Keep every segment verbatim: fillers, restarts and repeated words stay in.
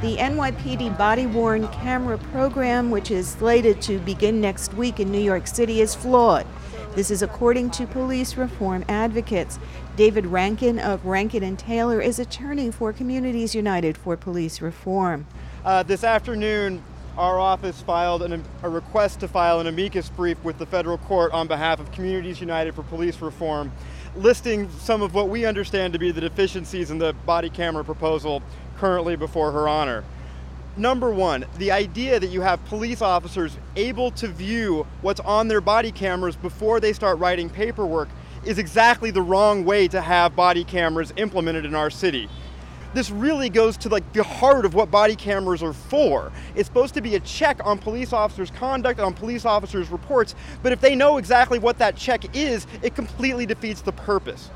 The N Y P D body-worn camera program, which is slated to begin next week in New York City, is flawed. This is according to police reform advocates. David Rankin of Rankin and Taylor is attorney for Communities United for Police Reform. Uh, this afternoon, our office filed an, a request to file an amicus brief with the federal court on behalf of Communities United for Police Reform, listing some of what we understand to be the deficiencies in the body camera proposal currently before Her Honor. Number one, the idea that you have police officers able to view what's on their body cameras before they start writing paperwork is exactly the wrong way to have body cameras implemented in our city. This really goes to like the heart of what body cameras are for. It's supposed to be a check on police officers' conduct, on police officers' reports, but if they know exactly what that check is, it completely defeats the purpose.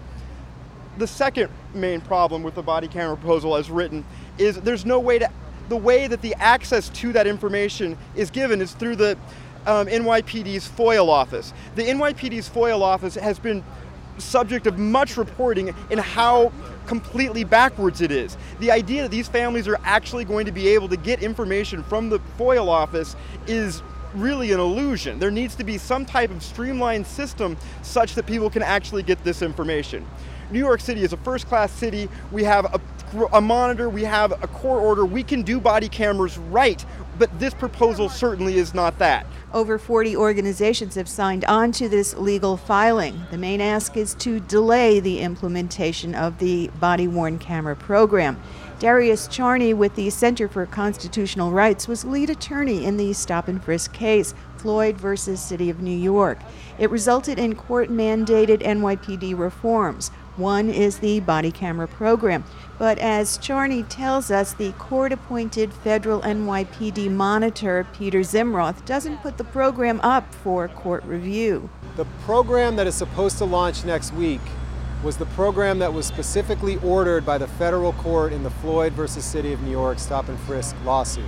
The second main problem with the body camera proposal as written is there's no way to, the way that the access to that information is given is through the um, N Y P D's FOIL office. The N Y P D's FOIL office has been subject of much reporting in how completely backwards it is. The idea that these families are actually going to be able to get information from the FOIL office is really an illusion. There needs to be some type of streamlined system such that people can actually get this information. New York City is a first-class city. We have a, a monitor, we have a court order, we can do body cameras right, but this proposal certainly is not that. Over forty organizations have signed on to this legal filing. The main ask is to delay the implementation of the body-worn camera program. Darius Charney with the Center for Constitutional Rights was lead attorney in the stop and frisk case, Floyd versus City of New York. It resulted in court-mandated N Y P D reforms. One is the body camera program. But as Charney tells us, the court-appointed federal N Y P D monitor, Peter Zimroth, doesn't put the program up for court review. The program that is supposed to launch next week was the program that was specifically ordered by the federal court in the Floyd versus City of New York stop and frisk lawsuit.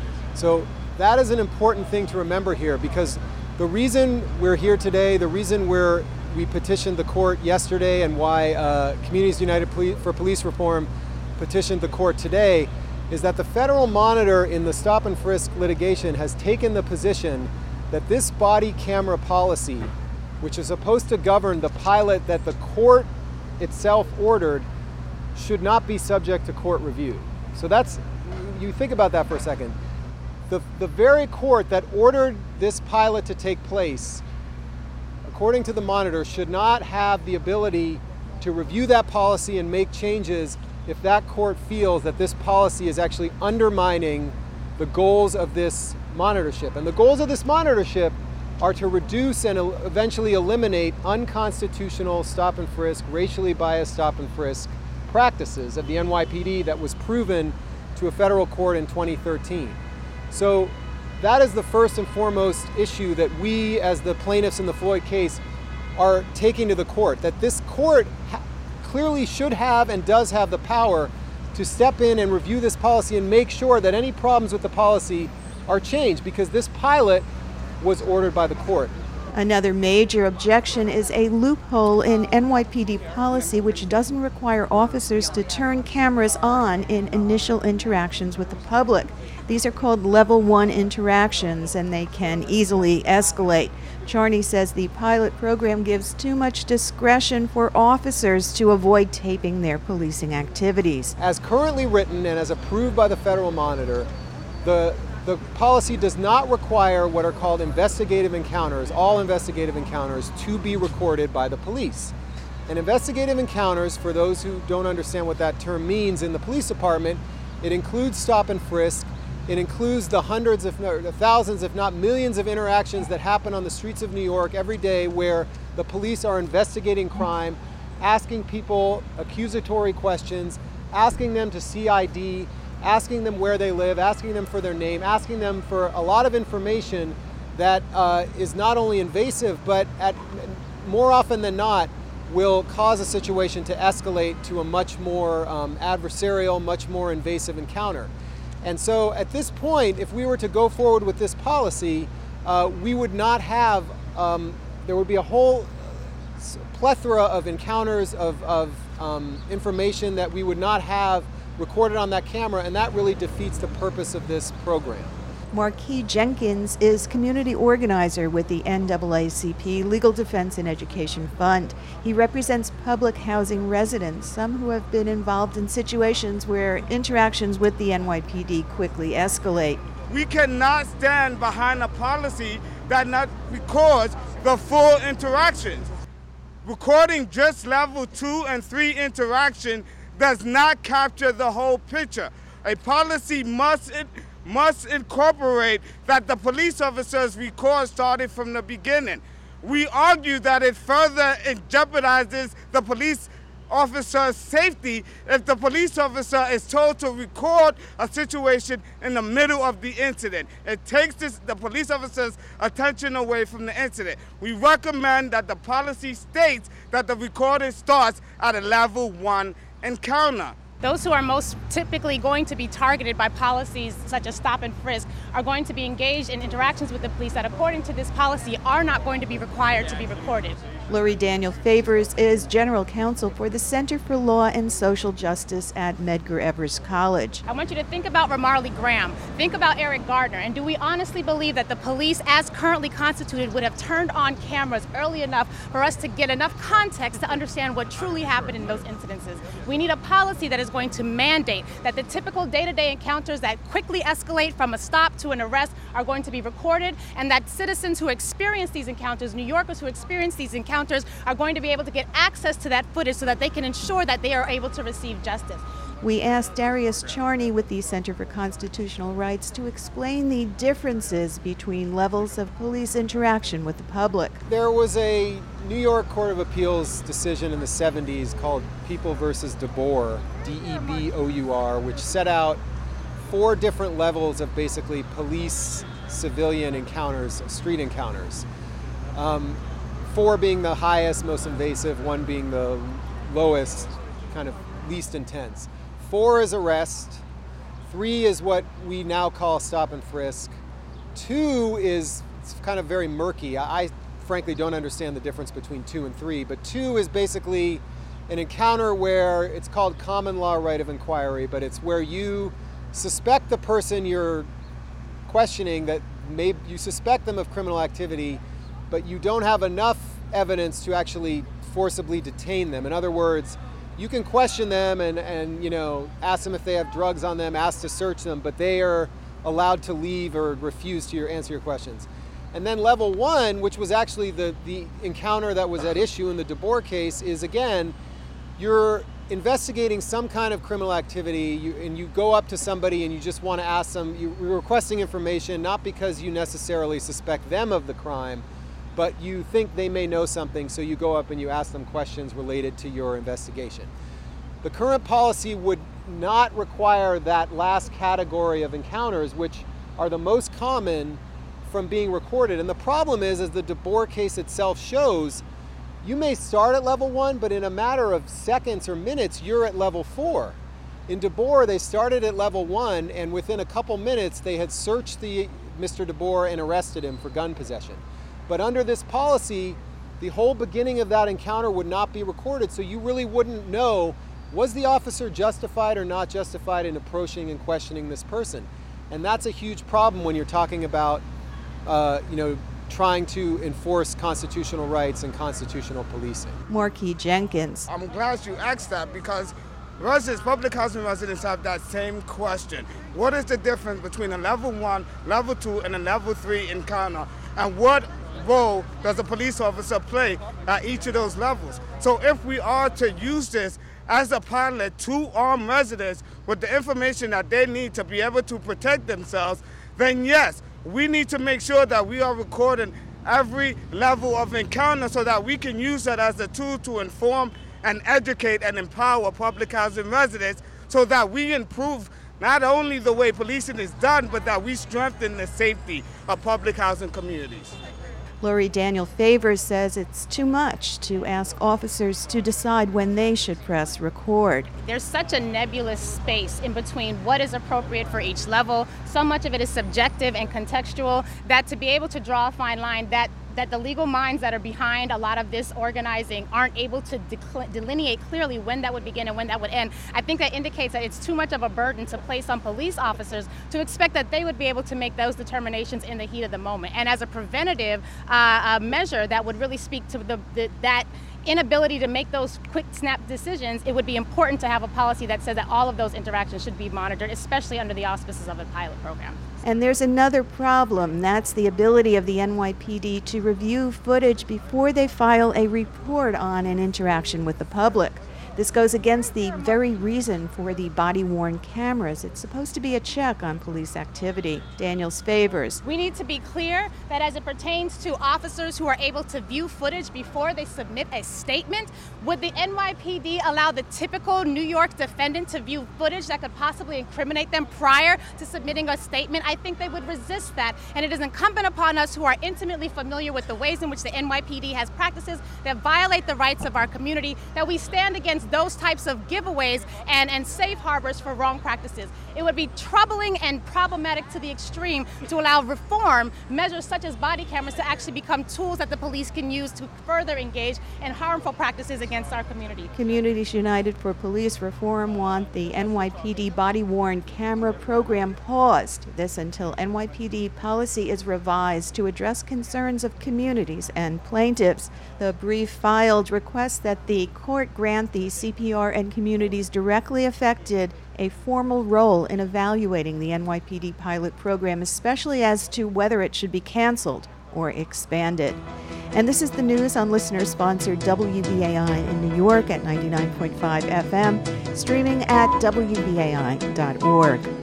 So that is an important thing to remember here, because the reason we're here today, the reason we're we petitioned the court yesterday, and why uh, Communities United for Police Reform petitioned the court today, is that the federal monitor in the stop and frisk litigation has taken the position that this body camera policy, which is supposed to govern the pilot that the court itself ordered, should not be subject to court review. So that's, you think about that for a second. The, the very court that ordered this pilot to take place, according to the monitor, should not have the ability to review that policy and make changes if that court feels that this policy is actually undermining the goals of this monitorship. And the goals of this monitorship are to reduce and eventually eliminate unconstitutional stop and frisk, racially biased stop and frisk practices of the N Y P D that was proven to a federal court in twenty thirteen. So that is the first and foremost issue that we, as the plaintiffs in the Floyd case, are taking to the court, that this court ha- clearly should have and does have the power to step in and review this policy and make sure that any problems with the policy are changed, because this pilot was ordered by the court. Another major objection is a loophole in N Y P D policy which doesn't require officers to turn cameras on in initial interactions with the public. These are called level one interactions, and they can easily escalate. Charney says the pilot program gives too much discretion for officers to avoid taping their policing activities. As currently written and as approved by the federal monitor, the The policy does not require what are called investigative encounters, all investigative encounters, to be recorded by the police. And investigative encounters, for those who don't understand what that term means in the police department, it includes stop and frisk. It includes the hundreds, if not thousands, if not millions of interactions that happen on the streets of New York every day, where the police are investigating crime, asking people accusatory questions, asking them to see I D, asking them where they live, asking them for their name, asking them for a lot of information that uh, is not only invasive, but at, more often than not will cause a situation to escalate to a much more um, adversarial, much more invasive encounter. And so at this point, if we were to go forward with this policy, uh, we would not have, um, there would be a whole plethora of encounters of, of um, information that we would not have recorded on that camera, and that really defeats the purpose of this program. Marquis Jenkins is community organizer with the N double A C P Legal Defense and Education Fund. He represents public housing residents, some who have been involved in situations where interactions with the N Y P D quickly escalate. We cannot stand behind a policy that not records the full interactions. Recording just level two and three interaction does not capture the whole picture. A policy must it, must incorporate that the police officers record started from the beginning. We argue that it further it jeopardizes the police officer's safety if the police officer is told to record a situation in the middle of the incident. It takes this, the police officer's attention away from the incident. We recommend that the policy states that the recording starts at a level one encounter. Those who are most typically going to be targeted by policies such as stop and frisk are going to be engaged in interactions with the police that, according to this policy, are not going to be required to be recorded. Lori Daniel Favors is General Counsel for the Center for Law and Social Justice at Medgar Evers College. I want you to think about Ramarley Graham, think about Eric Gardner, and do we honestly believe that the police, as currently constituted, would have turned on cameras early enough for us to get enough context to understand what truly happened in those incidences? We need a policy that is going to mandate that the typical day-to-day encounters that quickly escalate from a stop to an arrest are going to be recorded, and that citizens who experience these encounters, New Yorkers who experience these encounters, are going to be able to get access to that footage so that they can ensure that they are able to receive justice. We asked Darius Charney with the Center for Constitutional Rights to explain the differences between levels of police interaction with the public. There was a New York Court of Appeals decision in the seventies called People versus DeBoer, D E B O U R, which set out four different levels of basically police-civilian encounters, street encounters. Um, Four being the highest, most invasive, one being the lowest, kind of least intense. Four is arrest, three is what we now call stop and frisk. Two is it's kind of very murky. I, I frankly don't understand the difference between two and three, but two is basically an encounter where it's called common law right of inquiry, but it's where you suspect the person you're questioning that may, you suspect them of criminal activity, but you don't have enough evidence to actually forcibly detain them. In other words, you can question them and, and you know, ask them if they have drugs on them, ask to search them, but they are allowed to leave or refuse to your, answer your questions. And then level one, which was actually the, the encounter that was at issue in the DeBoer case, is again, you're investigating some kind of criminal activity you, and you go up to somebody and you just want to ask them, you, you're requesting information not because you necessarily suspect them of the crime, but you think they may know something, so you go up and you ask them questions related to your investigation. The current policy would not require that last category of encounters, which are the most common, from being recorded. And the problem is, as the DeBoer case itself shows, you may start at level one, but in a matter of seconds or minutes, you're at level four. In DeBoer, they started at level one, and within a couple minutes, they had searched the Mister DeBoer and arrested him for gun possession. But under this policy, the whole beginning of that encounter would not be recorded, so you really wouldn't know, was the officer justified or not justified in approaching and questioning this person? And that's a huge problem when you're talking about, uh, you know, trying to enforce constitutional rights and constitutional policing. Marquis Jenkins. I'm glad you asked that because residents, public housing residents have that same question. What is the difference between a level one, level two, and a level three encounter? And what role does a police officer play at each of those levels? So if we are to use this as a pilot to arm residents with the information that they need to be able to protect themselves, then yes, we need to make sure that we are recording every level of encounter so that we can use that as a tool to inform and educate and empower public housing residents so that we improve not only the way policing is done, but that we strengthen the safety of public housing communities. Lori Daniel Favors says it's too much to ask officers to decide when they should press record. There's such a nebulous space in between what is appropriate for each level. So much of it is subjective and contextual that to be able to draw a fine line, that that the legal minds that are behind a lot of this organizing aren't able to decl- delineate clearly when that would begin and when that would end. I think that indicates that it's too much of a burden to place on police officers to expect that they would be able to make those determinations in the heat of the moment. And as a preventative uh, uh, measure that would really speak to the, the that inability to make those quick snap decisions, it would be important to have a policy that says that all of those interactions should be monitored, especially under the auspices of a pilot program. And there's another problem. That's the ability of the N Y P D to review footage before they file a report on an interaction with the public. This goes against the very reason for the body-worn cameras. It's supposed to be a check on police activity. Daniels favors. We need to be clear that as it pertains to officers who are able to view footage before they submit a statement, would the N Y P D allow the typical New York defendant to view footage that could possibly incriminate them prior to submitting a statement? I think they would resist that, and it is incumbent upon us who are intimately familiar with the ways in which the N Y P D has practices that violate the rights of our community, that we stand against those types of giveaways and, and safe harbors for wrong practices. It would be troubling and problematic to the extreme to allow reform measures such as body cameras to actually become tools that the police can use to further engage in harmful practices against our community. Communities United for Police Reform want the N Y P D body-worn camera program paused. This until N Y P D policy is revised to address concerns of communities and plaintiffs. The brief filed requests that the court grant the C P R and communities directly affected a formal role in evaluating the N Y P D pilot program, especially as to whether it should be canceled or expanded. And this is the news on listener-sponsored W B A I in New York at ninety-nine point five F M, streaming at W B A I dot org.